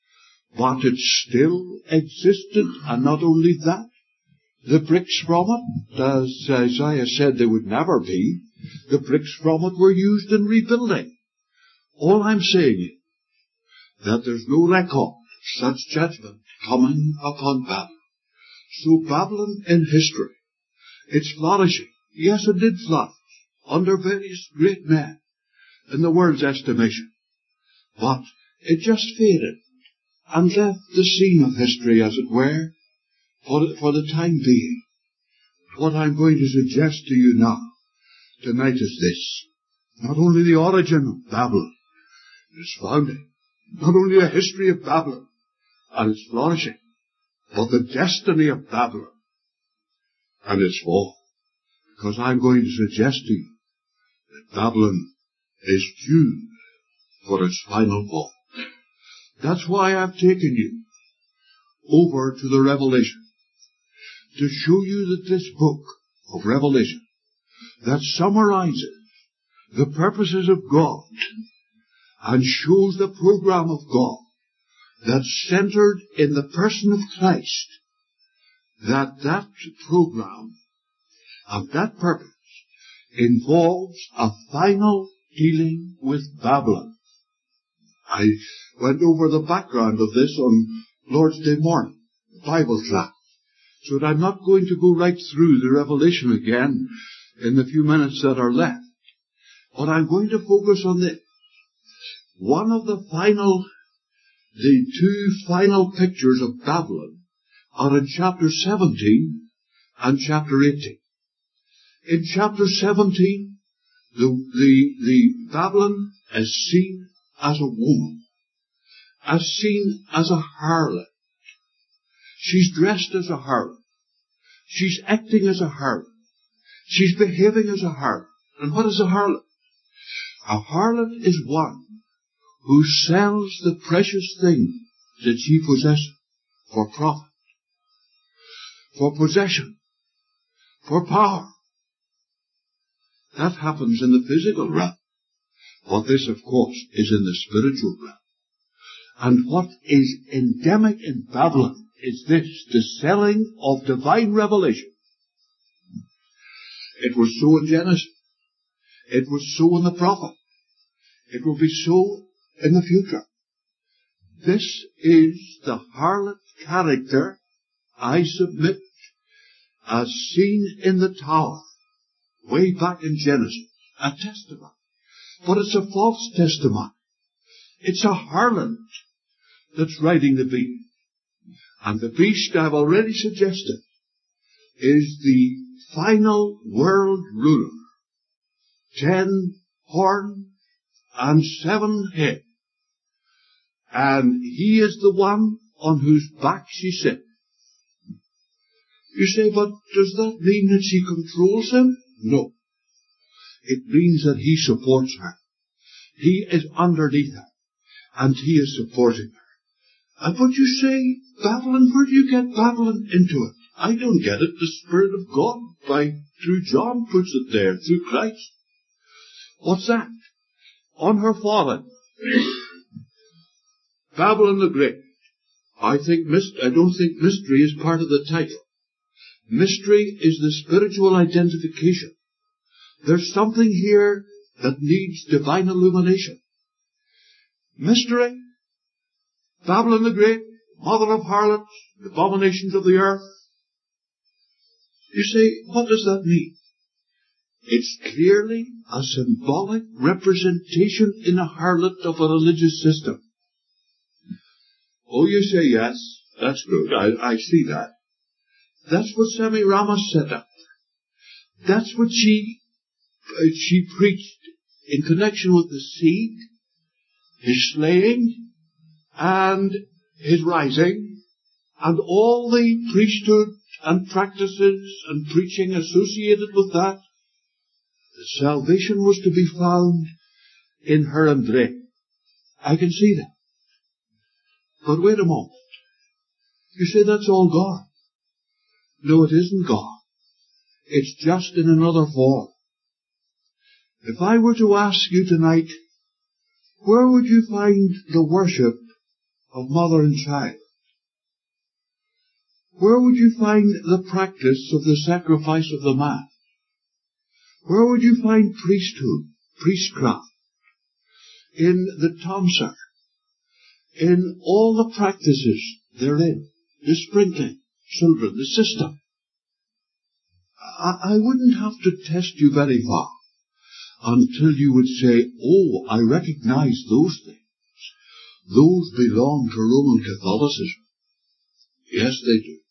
But it still existed, and not only that, the bricks from it, as Isaiah said they would never be, the bricks from it were used in rebuilding. All I'm saying is that there's no record of such judgment coming upon Babylon. So Babylon in history, it's flourishing. Yes, it did flourish under various great men in the world's estimation. But it just faded and left the scene of history, as it were, for the, for the time being. What I'm going to suggest to you now, tonight, is this. Not only the origin of Babylon, its founding, not only the history of Babylon and its flourishing, but the destiny of Babylon and its fall. Because I'm going to suggest to you that Babylon is due for its final fall. That's why I've taken you over to the Revelation, to show you that this book of Revelation that summarizes the purposes of God and shows the program of God that's centered in the person of Christ, that that program and that purpose involves a final dealing with Babylon. I went over the background of this on Lord's Day morning, the Bible class, so that I'm not going to go right through the Revelation again in the few minutes that are left. But I'm going to focus on this. one of the final, the two final pictures of Babylon are in chapter seventeen and chapter eighteen. In chapter seventeen, the, the, the Babylon is seen as a woman, as seen as a harlot. She's dressed as a harlot. She's acting as a harlot. She's behaving as a harlot. And what is a harlot? A harlot is one who sells the precious thing that she possesses for profit, for possession, for power. That happens in the physical realm. But this, of course, is in the spiritual realm. And what is endemic in Babylon is this, the selling of divine revelation. It was so in Genesis. It was so in the prophet. It will be so in the future. This is the harlot character, I submit, as seen in the tower, way back in Genesis, a testimony. But it's a false testimony. It's a harlot that's riding the beast. And the beast, I've already suggested, is the final world ruler. Ten horns and seven heads. And he is the one on whose back she sits. You say, but does that mean that she controls him? No. It means that he supports her. He is underneath her. And he is supporting her. And but you say, Babylon, where do you get Babylon into it? I don't get it. The Spirit of God, by through John, puts it there, through Christ. What's that? On her forehead. Babylon the Great. I think I don't think mystery is part of the title. Mystery is the spiritual identification. There's something here that needs divine illumination. Mystery. Babylon the Great, mother of harlots, abominations of the earth. You say, what does that mean? It's clearly a symbolic representation in a harlot of a religious system. Oh, you say yes, that's good, I, I see that. That's what Semiramis set up. That's what she, uh, she preached in connection with the seed, his slaying, and his rising, and all the priesthood and practices and preaching associated with that. The salvation was to be found in her embrace. I can see that. But wait a moment. You say that's all God. No, it isn't God. It's just in another form. If I were to ask you tonight, where would you find the worship of mother and child? Where would you find the practice of the sacrifice of the Mass? Where would you find priesthood, priestcraft? In the tonsure, in all the practices therein, the sprinkling, children, the system. I, I wouldn't have to test you very far until you would say, oh, I recognize those things. Those belong to Roman Catholicism. Yes, they do.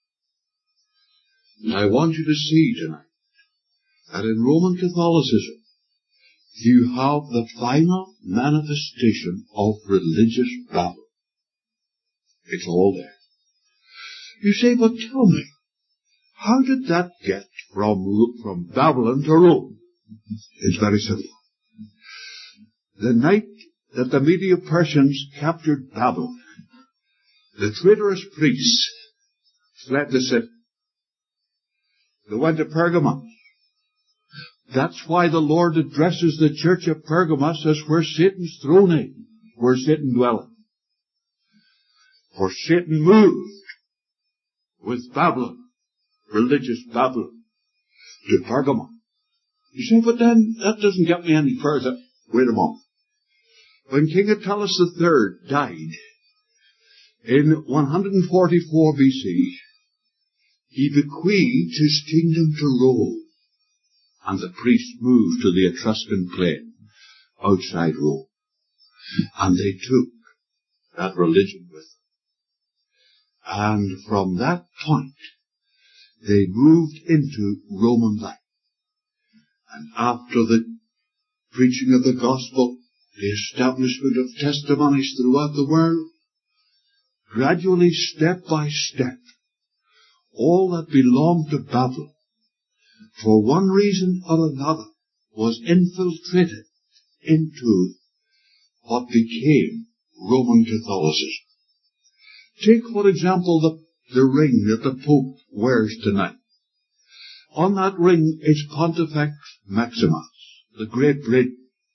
And I want you to see tonight that in Roman Catholicism, you have the final manifestation of religious Babylon. It's all there. You say, but tell me, how did that get from, from Babylon to Rome? It's very simple. The night that the Medo-Persians captured Babylon, the traitorous priests fled the city. They went to Pergamos. That's why the Lord addresses the church of Pergamos as where Satan's throne is, where Satan dwelleth. For Satan moved with Babylon, religious Babylon, to Pergamos. You say, but then that doesn't get me any further. Wait a moment. When King Attalus the third died in one forty-four B C, he bequeathed his kingdom to Rome, and the priests moved to the Etruscan plain outside Rome. And they took that religion with them. And from that point, they moved into Roman life. And after the preaching of the gospel, the establishment of testimonies throughout the world, gradually, step by step, all that belonged to Babylon, for one reason or another, was infiltrated into what became Roman Catholicism. Take, for example, the, the ring that the Pope wears tonight. On that ring is Pontifex Maximus, the Great Ring.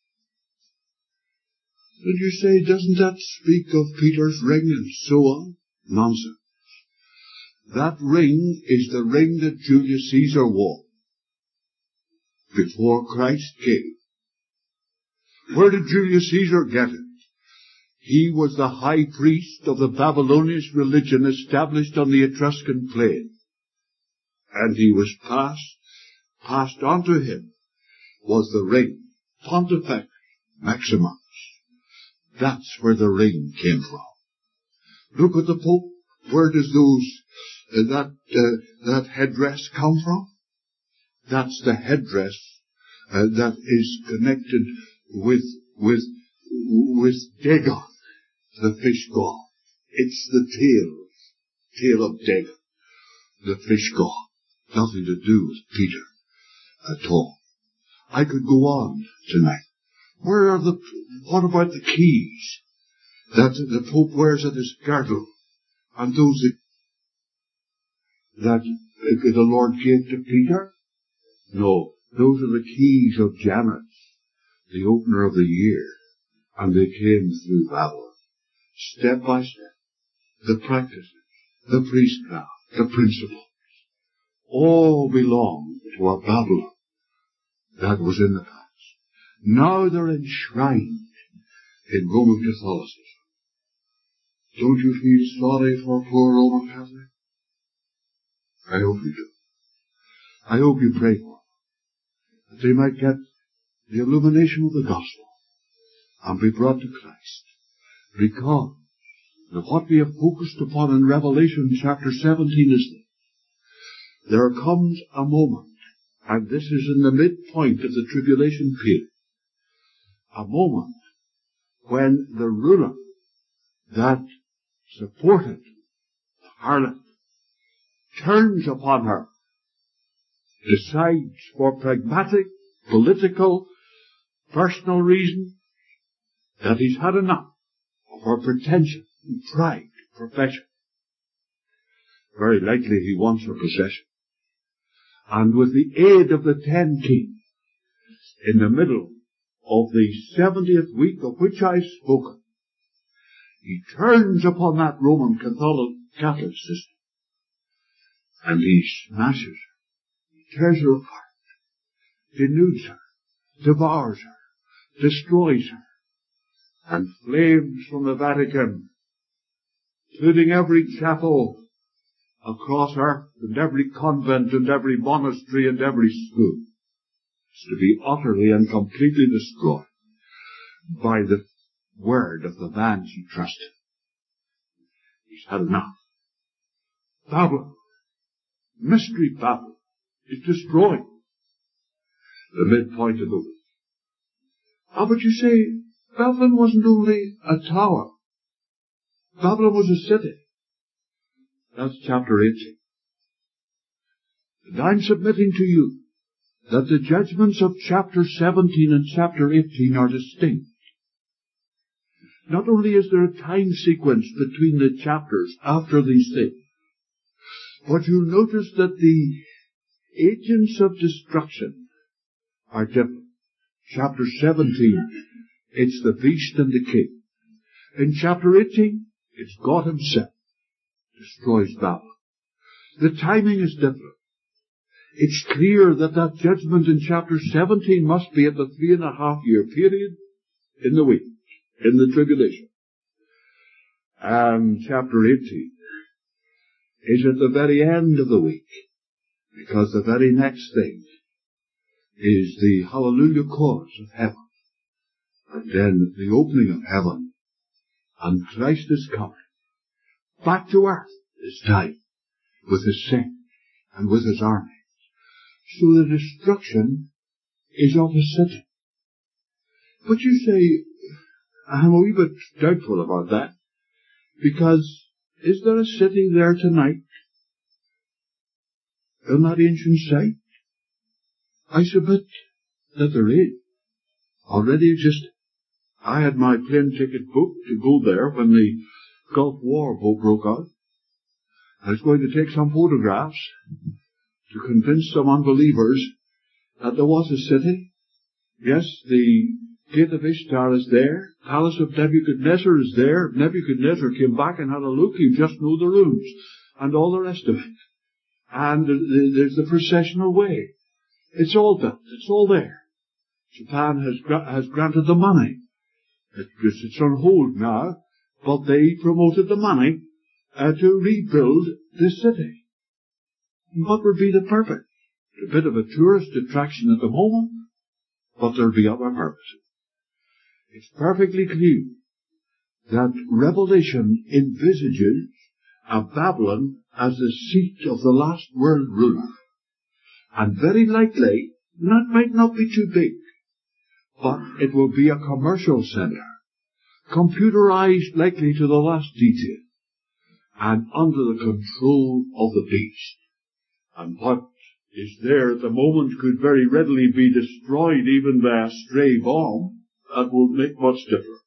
And you say, doesn't that speak of Peter's ring and so on? Nonsense. That ring is the ring that Julius Caesar wore before Christ came. Where did Julius Caesar get it? He was the high priest of the Babylonian religion established on the Etruscan plain. And he was passed, passed on to him was the ring, Pontifex Maximus. That's where the ring came from. Look at the Pope. Where does those, uh, that, uh, that headdress come from? That's the headdress uh, that is connected with, with, with Dagon, the fish god. It's the tail, tail of Dagon, the fish god. Nothing to do with Peter at all. I could go on tonight. Where are the, what about the keys that the Pope wears at his girdle, and those that, that the Lord gave to Peter? No, those are the keys of Janus, the opener of the year, and they came through Babylon, step by step. The practices, the priestcraft, the principles, all belong to a Babylon that was in the past. Now they're enshrined in Roman Catholicism. Don't you feel sorry for poor Roman Catholics? I hope you do. I hope you pray for them, that they might get the illumination of the gospel and be brought to Christ. Because of what we have focused upon in Revelation chapter seventeen is this. There comes a moment, and this is in the midpoint of the tribulation period, a moment when the ruler that supported the harlot turns upon her, decides for pragmatic, political, personal reasons that he's had enough of her pretension and pride, profession. Very likely he wants her possession. And with the aid of the ten kings, in the middle of the seventieth week of which I've spoken, he turns upon that Roman Catholic system, and he smashes her, he tears her apart, denudes her, devours her, destroys her, and flames from the Vatican, including every chapel across earth, and every convent, and every monastery, and every school, is to be utterly and completely destroyed by the word of the man she trusted. He's had enough. Babylon, mystery Babylon, is destroyed. The midpoint of the week. Ah, but you say, Babylon wasn't only a tower. Babylon was a city. That's chapter eighteen. And I'm submitting to you that the judgments of chapter seventeen and chapter eighteen are distinct. Not only is there a time sequence between the chapters after these things, but you'll notice that the agents of destruction are different. Chapter seventeen, it's the beast and the king. In chapter eighteen, it's God himself destroys Babylon. The timing is different. It's clear that that judgment in chapter seventeen must be at the three and a half year period in the week, in the tribulation. And chapter eighteen is at the very end of the week, because the very next thing is the hallelujah chorus of heaven And then the opening of heaven, and Christ is coming back to earth this time with his saints and with his army. So the destruction is of a city. But you say, I'm a wee bit doubtful about that, because is there a city there tonight in that ancient site? I submit that there is. Already existed. I had my plane ticket booked to go there when the Gulf War broke out. I was going to take some photographs to convince some unbelievers that there was a city. Yes, the Gate of Ishtar is there. Palace of Nebuchadnezzar is there. Nebuchadnezzar came back and had a look. You just know the rooms and all the rest of it. And there's the processional way. It's all built. It's all there. Japan has, gra- has granted the money. It, it's on hold now, but they promoted the money uh, to rebuild this city. What would be the purpose? A bit of a tourist attraction at the moment, but there'll be other purposes. It's perfectly clear that Revelation envisages a Babylon as the seat of the last world ruler. And very likely, that might not be too big, but it will be a commercial center, computerized likely to the last detail, and under the control of the beast. And what is there at the moment could very readily be destroyed even by a stray bomb. That will make much difference.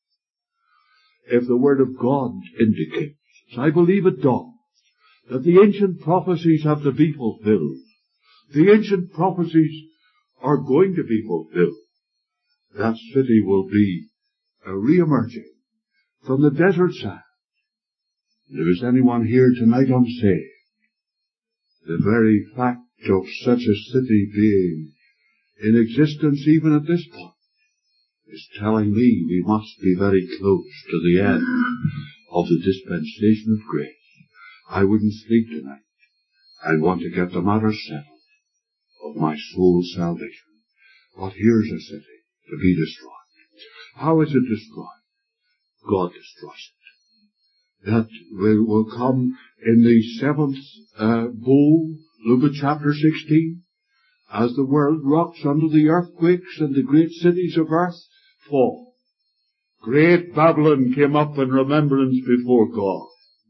If the Word of God indicates, as I believe it does, that the ancient prophecies have to be fulfilled, the ancient prophecies are going to be fulfilled, that city will be a re-emerging from the desert sand. If there is anyone here tonight unsaved, the very fact of such a city being in existence even at this point is telling me we must be very close to the end of the dispensation of grace. I wouldn't sleep tonight. I want to get the matter settled of my soul's salvation. But here's a city to be destroyed. How is it destroyed? God destroys it. That will, will come in the seventh uh, bowl, look at chapter sixteen. As the world rocks under the earthquakes and the great cities of earth fall, great Babylon came up in remembrance before God.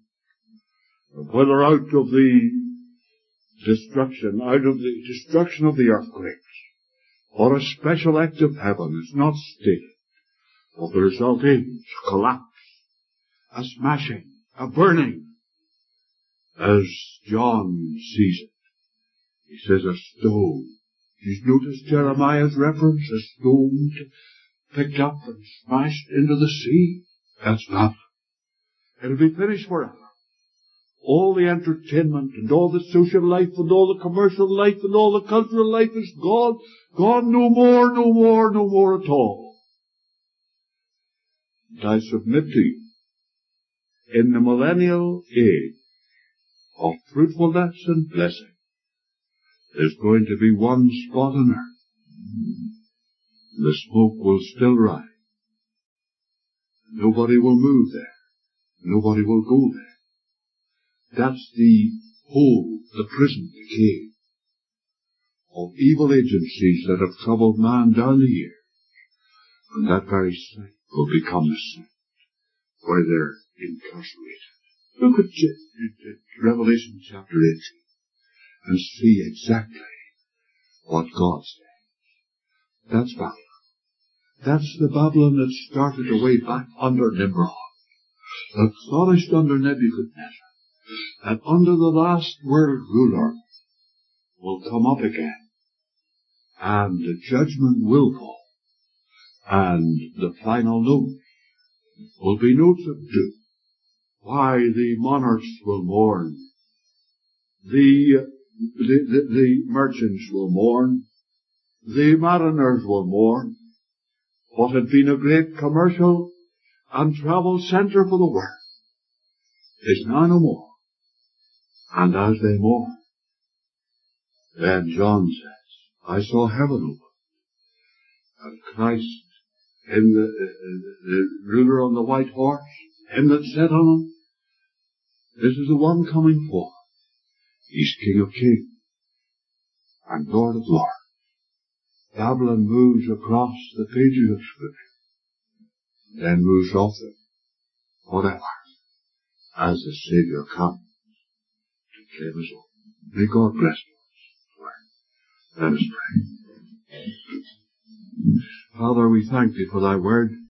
Whether out of the destruction, out of the destruction of the earthquakes, or a special act of heaven is not stated, but the result is a collapse, a smashing, a burning, as John sees it. He says a stone. You've noticed Jeremiah's reference, a stone picked up and smashed into the sea. That's not. It'll be finished forever. All the entertainment and all the social life and all the commercial life and all the cultural life is gone. Gone no more, no more, no more at all. And I submit to you, in the millennial age of fruitfulness and blessing, there's going to be one spot on earth. The smoke will still rise. Nobody will move there. Nobody will go there. That's the hole, the prison, the cave of evil agencies that have troubled man down the years. And that very site will become the site where they're incarcerated. Look at Revelation chapter eighteen and see exactly what God says. That's Babylon. That's the Babylon that started away back under Nimrod, that flourished under Nebuchadnezzar, that under the last world ruler will come up again, and the judgment will fall, and the final note will be notes of doom. Why, the monarchs will mourn, the, the, the, the merchants will mourn, the mariners will mourn. What had been a great commercial and travel centre for the world is now no more. And as they mourn, then John says, I saw heaven open, and Christ Him the, uh, the ruler on the white horse, him that sat on him. This is the one coming forth. He's King of Kings and Lord of Lords. Babylon moves across the pages of Scripture, then moves off them forever as the Savior comes to claim us all. May God bless us. Let us pray. Father, we thank Thee for Thy word.